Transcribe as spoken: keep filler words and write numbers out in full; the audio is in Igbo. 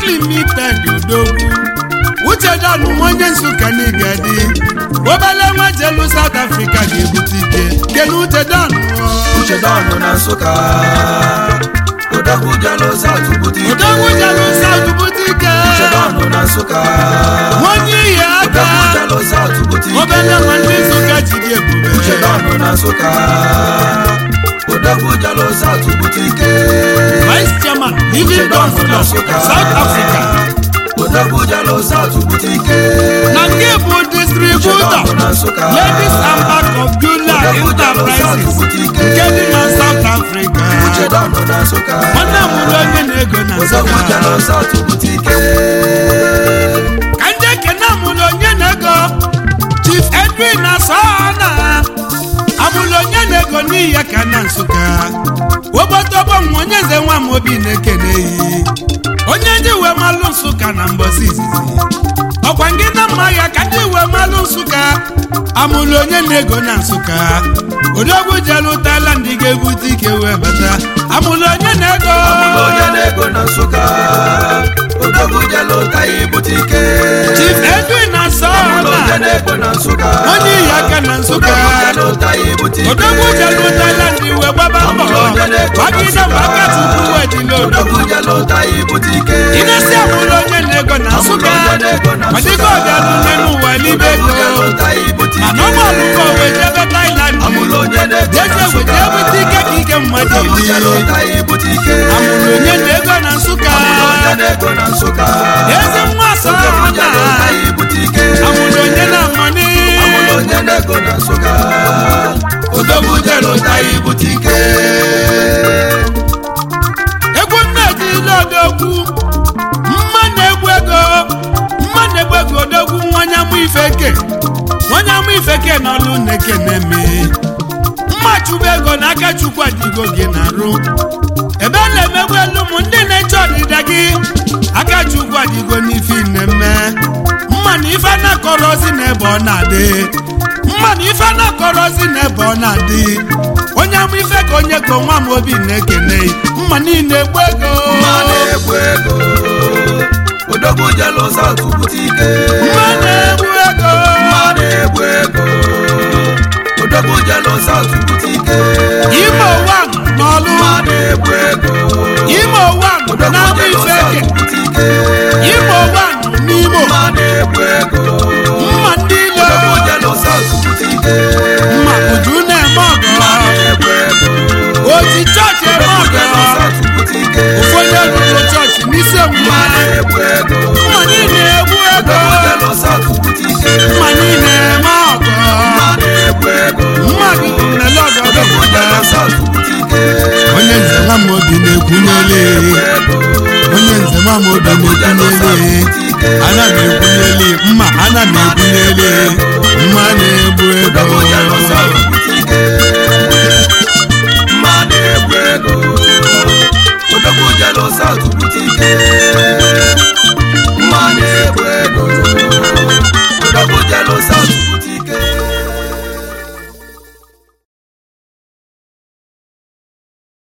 Limited odogwu uche dọnụ onye Nsụka n'igadi obele nwa jelu South Africa ga-ebute ike kenu uche dọnụ uche dọnụ na Nsụka odogwu jelu South bute ike odogwu jelu South bute ike uche dọnụ na Nsụka onye ihe aka odogwu jelu South bute ike obele nwa ndị Nsụka jide ebube uche dọnụ na Nsụka odogwu jelu South bute ike Vice Chairman Living Dons Club South Africa odogwu jelu South bute ike na nke bụ distributor Ladies and Back of Jula Enterprises nke dị na South Africa uche dọnụ na Nsụka nwanne m ụlọ onye na-ego na odogwu jelu South bute ike ka ndị ekene m ụlọ onye na-ego Chief Edwin Asana amụlụ onye na-ego n'ihi ya ka na Nsụka obotobo nwa onye eze nwa m obi na-ekene yi onye ndị uwe malụ Nsụka na mbọsị izizi ọkwa ngị na mma ya ka ndị uwe malụ Nsụka amụlụ onye na-ego na Nsụka odogwu jelu Thailand ga-ebute ike wee bata amụlụ onye na-ego amụlụ onye na-ego na Nsụka odogwu jelu Thai bute ike Chief Edwin Asana onye ihe aka na Nsụka odogwu jelu Thailand wee gbaba mbọ gbagide maka tupu wedile odogwu inesi amụlụ onye na-ego na Nsụka ọdịgo ọbịalụle n'ụwa n'ime ego mana ọ gbalụkọ wee jebe Thailand jeze wete ebute ike ka ike mmadụ ili amụlụ onye na-ego na Nsụka eze nwa Asana amụlụ onye na-amani odogwu jelu Thai bute ike egwu nnedile odogwu mma na-egwu ego mma na-egwu ego odogwu nwanye amụ ifeke nwanye amụ ifeke n'ọlụ na-ekene me mma chụba ego n'aka Chukwu adịgo gị na-arụ ebe a na-emegbu elu ụmụ ndị na-eche ọdịda gị aka Chukwu adịgo n'ife na-eme mma na ife na-akọrọzi n'ebe ọ na-adị mma na ife na-akọrọzi n'ebe ọ na-adị onye amụ ife ka onye ka nwa m obi na-ekene mma niile egbu ego mma na-egbu ego odogwu jelu South bute ike mma na-egbu ego mma na-egbu ego odogwu jelu South bute ike Imo one n'ọlụ mma na-egbu ego Imo one na amụ ife ke Imo one n'Imo mma na-egbu ego mma ndị ile odogwu jelu South bute ike mma uju na-eme ọgọ oji chọọchị eme ọgọ ụfọdụ ọgụgụ chọọchị n'isi omume mma niile egbu ego mma niile eme ọgọ mma gị nlele ọgọ onye nze nwa m obi na-ekwunyele onye nze nwa m obi na-ekwunyele ana m ekwunyele mma ana m ekwunyele mma na-egbu ego